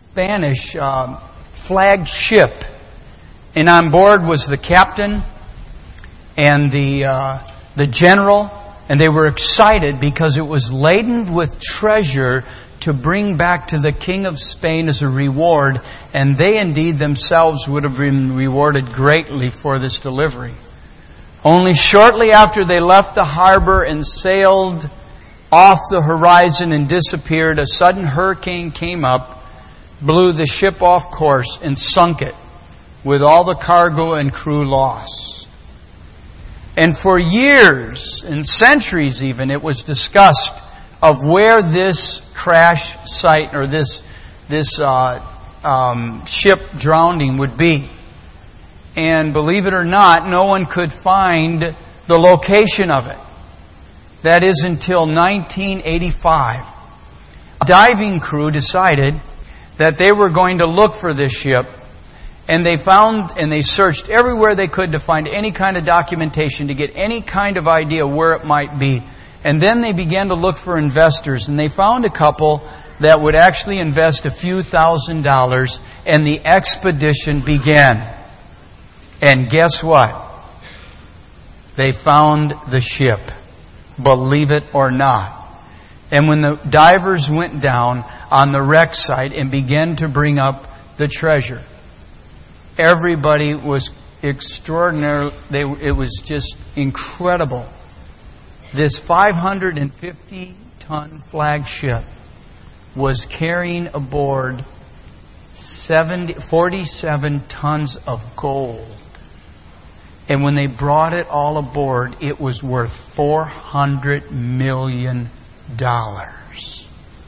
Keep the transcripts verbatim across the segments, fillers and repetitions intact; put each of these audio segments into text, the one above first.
Spanish uh, flagged ship. And on board was the captain and the uh, the general. And they were excited because it was laden with treasure to bring back to the King of Spain as a reward. And they indeed themselves would have been rewarded greatly for this delivery. Only shortly after they left the harbor and sailed off the horizon and disappeared, a sudden hurricane came up, blew the ship off course and sunk it, with all the cargo and crew lost. And for years and centuries even, it was discussed of where this crash site or this this uh, um, ship drowning would be. And believe it or not, no one could find the location of it. That is until nineteen eighty-five. A diving crew decided that they were going to look for this ship. And they found and they searched everywhere they could to find any kind of documentation, to get any kind of idea where it might be. And then they began to look for investors. And they found a couple that would actually invest a few thousand dollars. And the expedition began. And guess what? They found the ship. Believe it or not. And when the divers went down on the wreck site and began to bring up the treasure, everybody was extraordinary. They, it was just incredible. This five hundred fifty ton flagship was carrying aboard seventy, forty-seven tons of gold. And when they brought it all aboard, it was worth four hundred million dollars.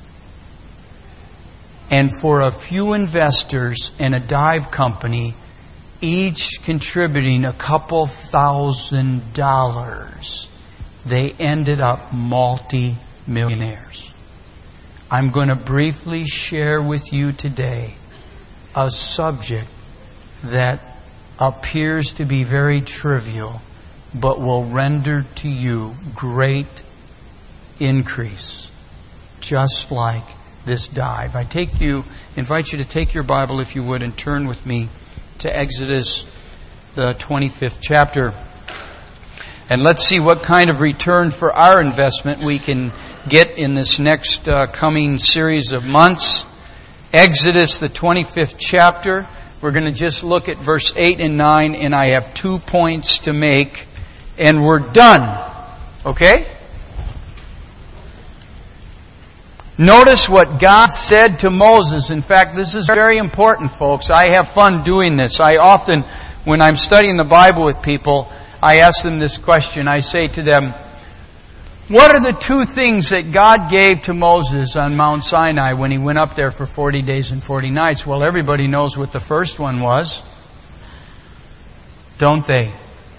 And for a few investors and a dive company, each contributing a couple thousand dollars, they ended up multi-millionaires. I'm going to briefly share with you today a subject that appears to be very trivial, but will render to you great increase, just like this dive. I take you, invite you to take your Bible, if you would, and turn with me to Exodus, the twenty-fifth chapter. And let's see what kind of return for our investment we can get in this next uh, coming series of months. Exodus, the twenty-fifth chapter. We're going to just look at verse eight and nine, and I have two points to make, and we're done. Okay? Notice what God said to Moses. In fact, this is very important, folks. I have fun doing this. I often, when I'm studying the Bible with people, I ask them this question. I say to them, what are the two things that God gave to Moses on Mount Sinai when he went up there for forty days and forty nights? Well, everybody knows what the first one was. Don't they?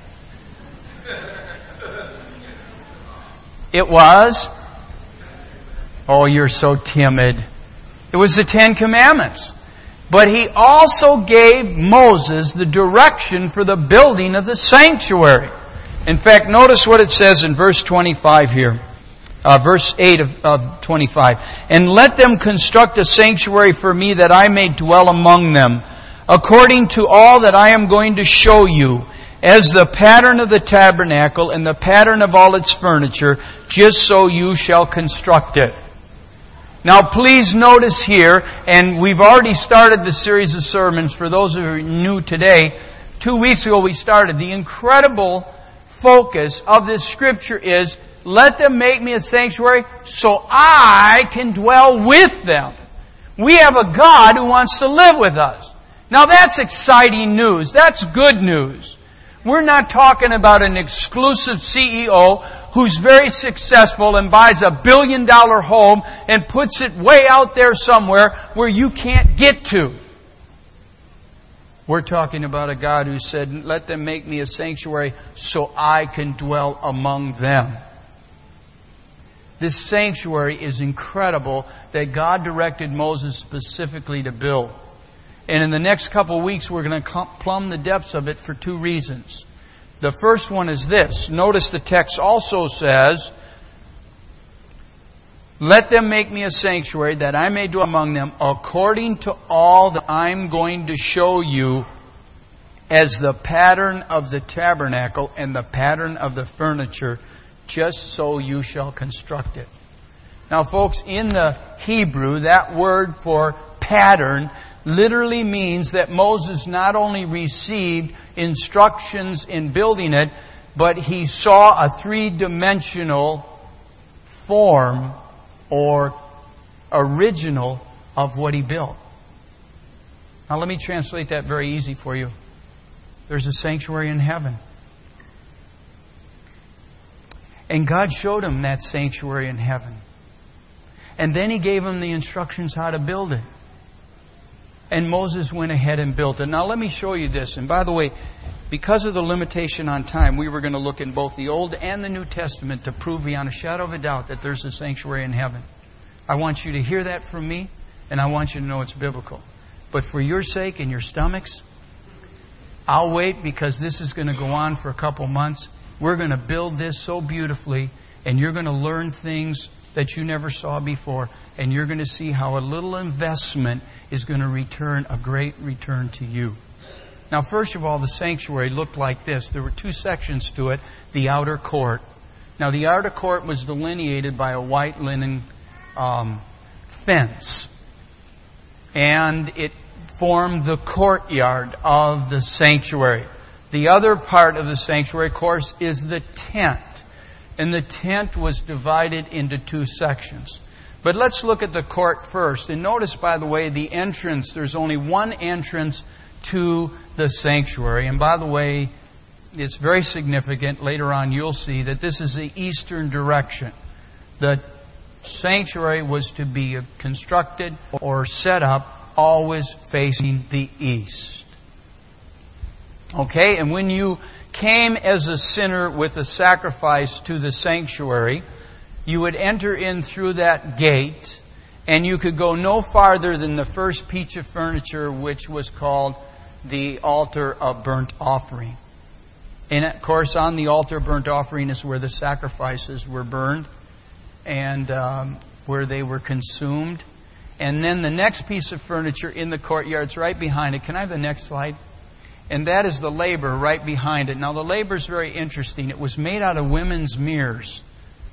It was... Oh, you're so timid. It was the Ten Commandments. But he also gave Moses the direction for the building of the sanctuary. In fact, notice what it says in verse twenty-five here. Uh, verse eight of, of twenty-five. And let them construct a sanctuary for me that I may dwell among them, according to all that I am going to show you, as the pattern of the tabernacle and the pattern of all its furniture, just so you shall construct it. Now please notice here, and we've already started the series of sermons for those who are new today. Two weeks ago we started. The incredible focus of this scripture is, let them make me a sanctuary so I can dwell with them. We have a God who wants to live with us. Now that's exciting news. That's good news. We're not talking about an exclusive C E O who's very successful and buys a billion dollar home and puts it way out there somewhere where you can't get to. We're talking about a God who said, let them make me a sanctuary so I can dwell among them. This sanctuary is incredible that God directed Moses specifically to build. And in the next couple of weeks, we're going to plumb the depths of it for two reasons. The first one is this. Notice the text also says, Let them make me a sanctuary that I may dwell among them according to all that I'm going to show you as the pattern of the tabernacle and the pattern of the furniture, just so you shall construct it. Now, folks, in the Hebrew, that word for pattern literally means that Moses not only received instructions in building it, but he saw a three-dimensional form or original of what he built. Now, let me translate that very easy for you. There's a sanctuary in heaven. And God showed him that sanctuary in heaven. And then He gave him the instructions how to build it. And Moses went ahead and built it. Now let me show you this. And by the way, because of the limitation on time, we were going to look in both the Old and the New Testament to prove beyond a shadow of a doubt that there's a sanctuary in heaven. I want you to hear that from me, and I want you to know it's biblical. But for your sake and your stomachs, I'll wait, because this is going to go on for a couple months. We're going to build this so beautifully, and you're going to learn things that you never saw before, and you're going to see how a little investment is going to return a great return to you. Now, first of all, the sanctuary looked like this. There were two sections to it. The outer court. Now, the outer court was delineated by a white linen um, fence, and it formed the courtyard of the sanctuary. The other part of the sanctuary, of course, is the tent. And the tent was divided into two sections. But let's look at the court first. And notice, by the way, the entrance. There's only one entrance to the sanctuary. And by the way, it's very significant. Later on, you'll see that this is the eastern direction. The sanctuary was to be constructed or set up always facing the east. Okay, and when you came as a sinner with a sacrifice to the sanctuary, you would enter in through that gate, and you could go no farther than the first piece of furniture, which was called the altar of burnt offering. And of course, on the altar of burnt offering is where the sacrifices were burned and um, where they were consumed. And then the next piece of furniture in the courtyard is right behind it. Can I have the next slide? And that is the laver right behind it. Now, the laver is very interesting. It was made out of women's mirrors.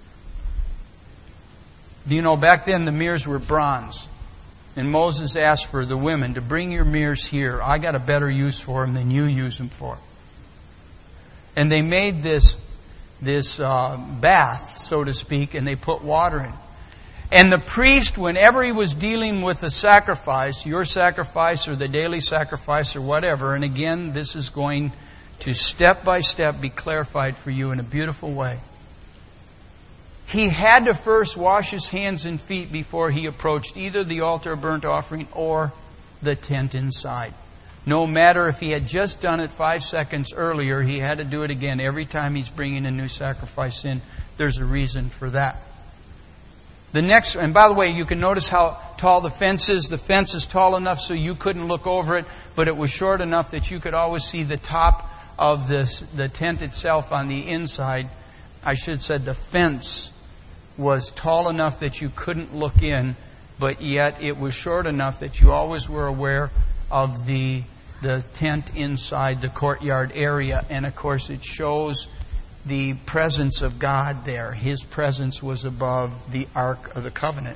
You know, back then the mirrors were bronze. And Moses asked for the women to bring your mirrors here. I got a better use for them than you use them for. And they made this, this uh, bath, so to speak, and they put water in. And the priest, whenever he was dealing with the sacrifice, your sacrifice or the daily sacrifice or whatever, and again, this is going to step by step be clarified for you in a beautiful way. He had to first wash his hands and feet before he approached either the altar of burnt offering or the tent inside. No matter if he had just done it five seconds earlier, he had to do it again every time he's bringing a new sacrifice in. There's a reason for that. The next, and by the way, you can notice how tall the fence is. The fence is tall enough so you couldn't look over it, but it was short enough that you could always see the top of this, the tent itself on the inside. I should have said the fence was tall enough that you couldn't look in, but yet it was short enough that you always were aware of the, the tent inside the courtyard area. And of course, it shows the presence of God there. His presence was above the Ark of the Covenant.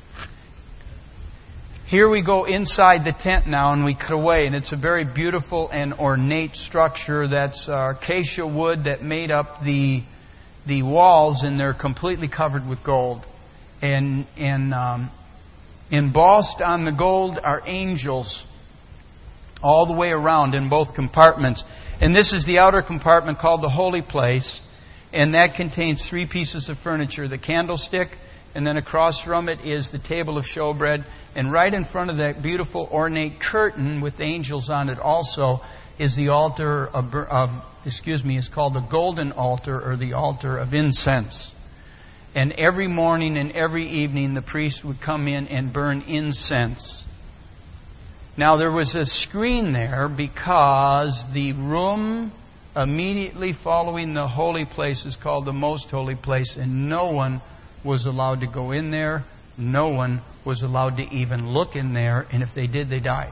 Here we go inside the tent now, and we cut away, and it's a very beautiful and ornate structure. That's uh, acacia wood that made up the the walls, and they're completely covered with gold. And and um, embossed on the gold are angels all the way around in both compartments. And this is the outer compartment called the holy place. And that contains three pieces of furniture. The candlestick, and then across from it is the table of showbread. And right in front of that beautiful ornate curtain with angels on it also is the altar of, of excuse me, is called the golden altar, or the altar of incense. And every morning and every evening the priest would come in and burn incense. Now, there was a screen there because the room immediately following the holy place is called the most holy place, and no one was allowed to go in there. No one was allowed to even look in there. And if they did, they died.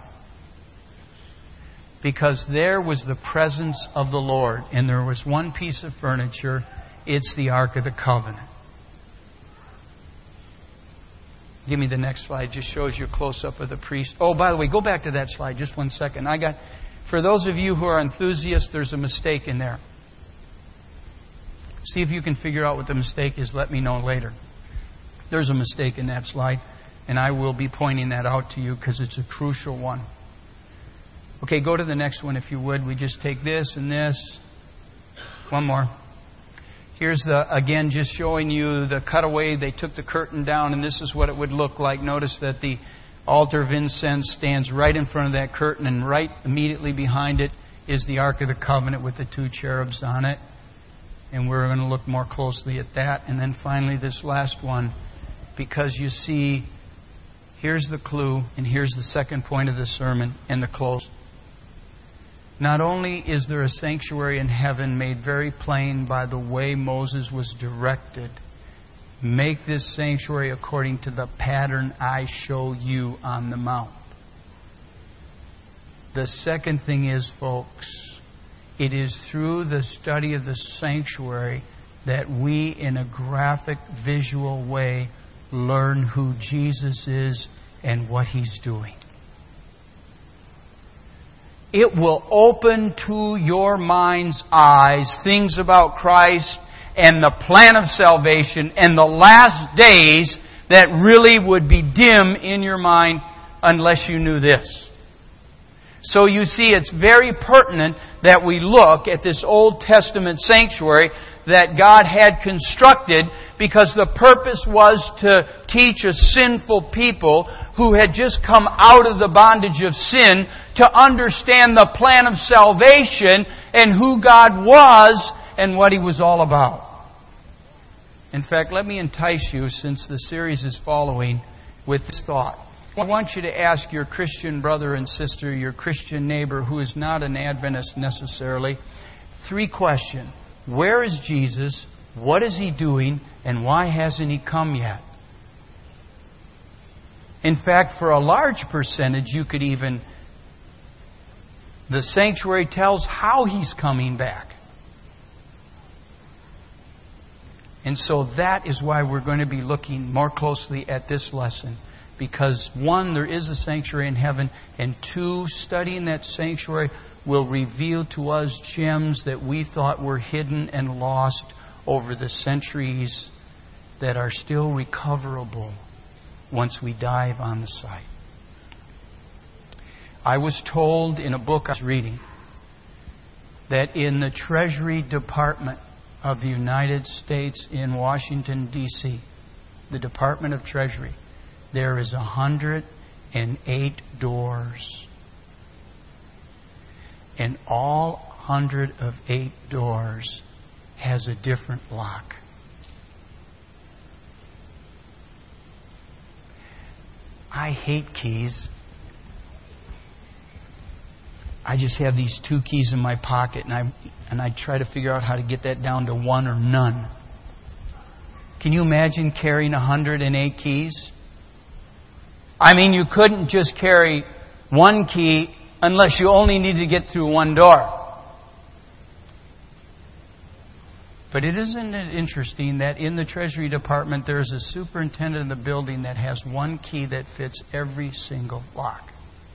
Because there was the presence of the Lord. And there was one piece of furniture. It's the Ark of the Covenant. Give me the next slide. Just shows you a close-up of the priest. Oh, by the way, go back to that slide. Just one second. I got, for those of you who are enthusiasts, there's a mistake in there. See if you can figure out what the mistake is. Let me know later. There's a mistake in that slide, and I will be pointing that out to you because it's a crucial one. Okay, go to the next one if you would. We just take this and this. One more. Here's the, again, just showing you the cutaway. They took the curtain down, and this is what it would look like. Notice that the altar of incense stands right in front of that curtain, and right immediately behind it is the Ark of the Covenant with the two cherubs on it. And we're going to look more closely at that. And then finally, this last one, because you see, here's the clue, and here's the second point of the sermon and the close. Not only is there a sanctuary in heaven made very plain by the way Moses was directed, make this sanctuary according to the pattern I show you on the mount. The second thing is, folks, it is through the study of the sanctuary that we, in a graphic, visual way, learn who Jesus is and what He's doing. It will open to your mind's eyes things about Christ and the plan of salvation and the last days that really would be dim in your mind unless you knew this. So you see, it's very pertinent that we look at this Old Testament sanctuary that God had constructed, because the purpose was to teach a sinful people who had just come out of the bondage of sin to understand the plan of salvation and who God was and what He was all about. In fact, let me entice you, since the series is following, with this thought. I want you to ask your Christian brother and sister, your Christian neighbor who is not an Adventist necessarily, three questions. Where is Jesus? What is He doing? And why hasn't He come yet? In fact, for a large percentage, you could even... The sanctuary tells how He's coming back. And so that is why we're going to be looking more closely at this lesson. Because one, there is a sanctuary in heaven. And two, studying that sanctuary will reveal to us gems that we thought were hidden and lost over the centuries that are still recoverable once we dive on the site. I was told in a book I was reading that in the Treasury Department of the United States in Washington, D C, the Department of Treasury, there is one hundred eight doors. And all one hundred eight doors has a different lock. I hate keys. I just have these two keys in my pocket, and I and I try to figure out how to get that down to one or none. Can you imagine carrying one hundred eight keys? I mean, you couldn't just carry one key unless you only needed to get through one door. But it isn't it interesting that in the Treasury Department there is a superintendent of the building that has one key that fits every single lock.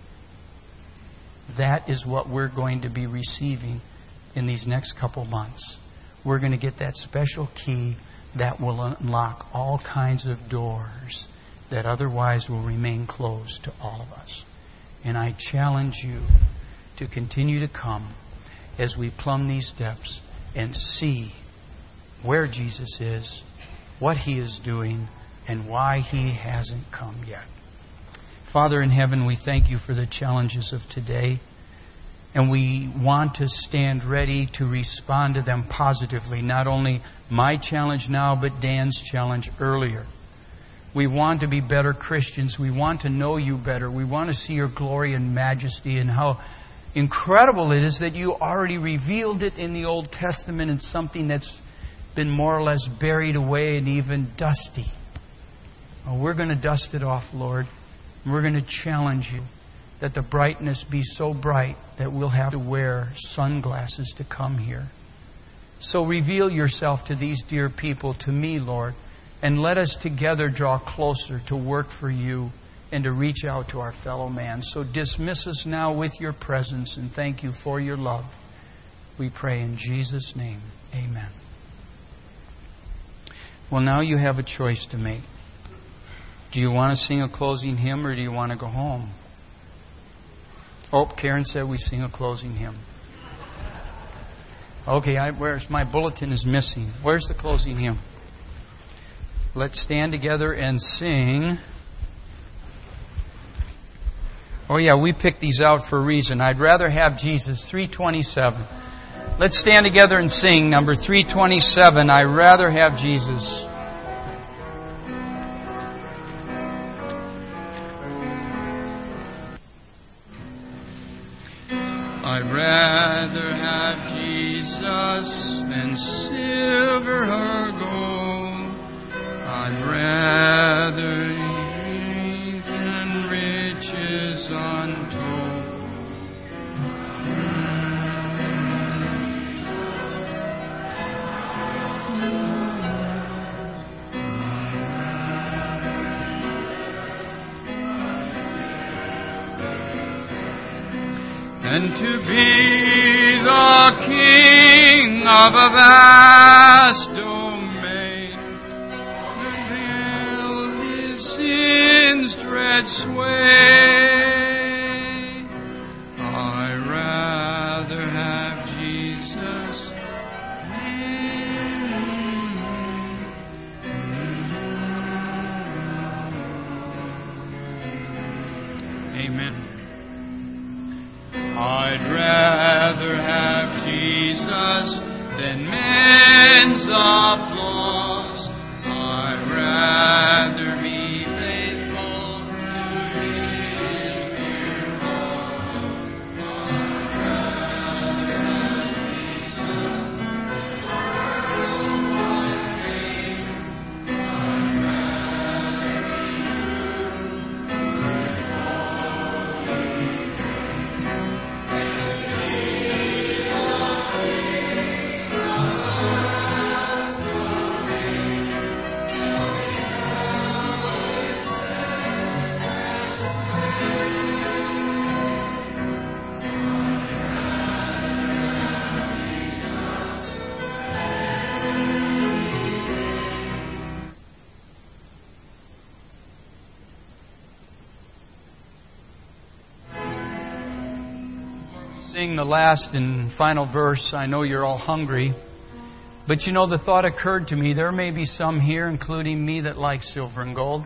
That is what we're going to be receiving in these next couple months. We're going to get that special key that will unlock all kinds of doors that otherwise will remain closed to all of us. And I challenge you to continue to come as we plumb these steps and see where Jesus is, what He is doing, and why He hasn't come yet. Father in heaven, we thank You for the challenges of today. And we want to stand ready to respond to them positively. Not only my challenge now, but Dan's challenge earlier. We want to be better Christians. We want to know You better. We want to see Your glory and majesty, and how incredible it is that You already revealed it in the Old Testament in something that's been more or less buried away and even dusty. Oh, we're going to dust it off, Lord. We're going to challenge you that the brightness be so bright that we'll have to wear sunglasses to come here. So reveal yourself to these dear people, to me, Lord, and let us together draw closer to work for you and to reach out to our fellow man. So dismiss us now with your presence, and thank you for your love. We pray in Jesus' name. Amen. Well, now you have a choice to make. Do you want to sing a closing hymn, or do you want to go home? Oh, Karen said we sing a closing hymn. Okay, I, where's my bulletin is missing. Where's the closing hymn? Let's stand together and sing. Oh yeah, we picked these out for a reason. I'd rather have Jesus, three twenty-seven. Let's stand together and sing number three twenty-seven, I'd rather have Jesus. I'd rather have Jesus than silver or gold. I'd rather youth and riches untold. And to be the king of a vast domain, and held his sin's dread sway, I rather have Jesus. Amen. I'd rather have Jesus than men's applause. I'd rather be faithful to His dear law. I'd rather have Jesus than world fame. I'd rather sing the last and final verse. I know you're all hungry. But you know, the thought occurred to me, there may be some here, including me, that like silver and gold.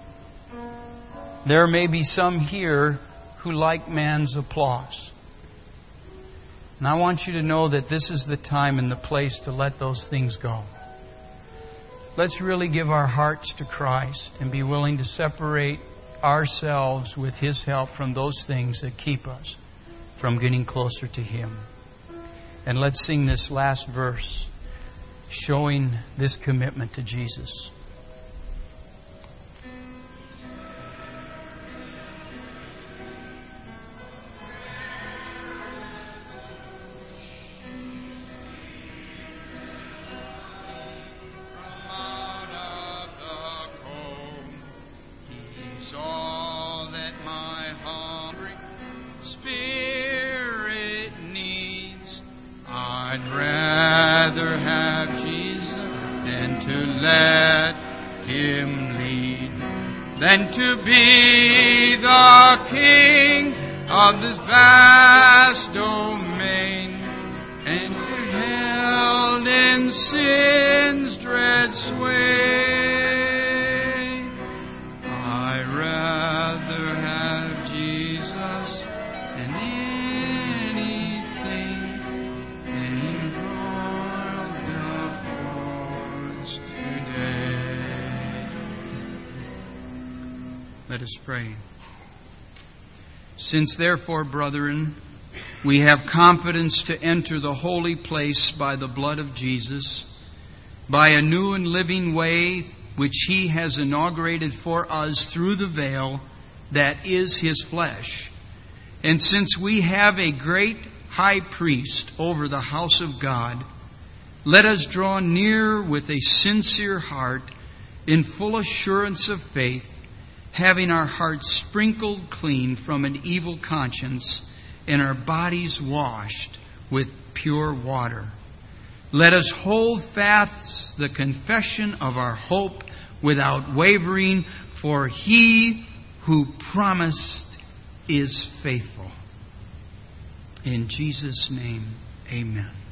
There may be some here who like man's applause. And I want you to know that this is the time and the place to let those things go. Let's really give our hearts to Christ and be willing to separate ourselves with His help from those things that keep us from getting closer to Him. And let's sing this last verse, showing this commitment to Jesus. Than to be the king of this vast domain, and held in sin's dread sway. I rather have Jesus than anything, and enjoy the cross today. Let us pray. Since therefore, brethren, we have confidence to enter the holy place by the blood of Jesus, by a new and living way which He has inaugurated for us through the veil that is His flesh. And since we have a great high priest over the house of God, let us draw near with a sincere heart, in full assurance of faith, having our hearts sprinkled clean from an evil conscience and our bodies washed with pure water. Let us hold fast the confession of our hope without wavering, for He who promised is faithful. In Jesus' name, amen.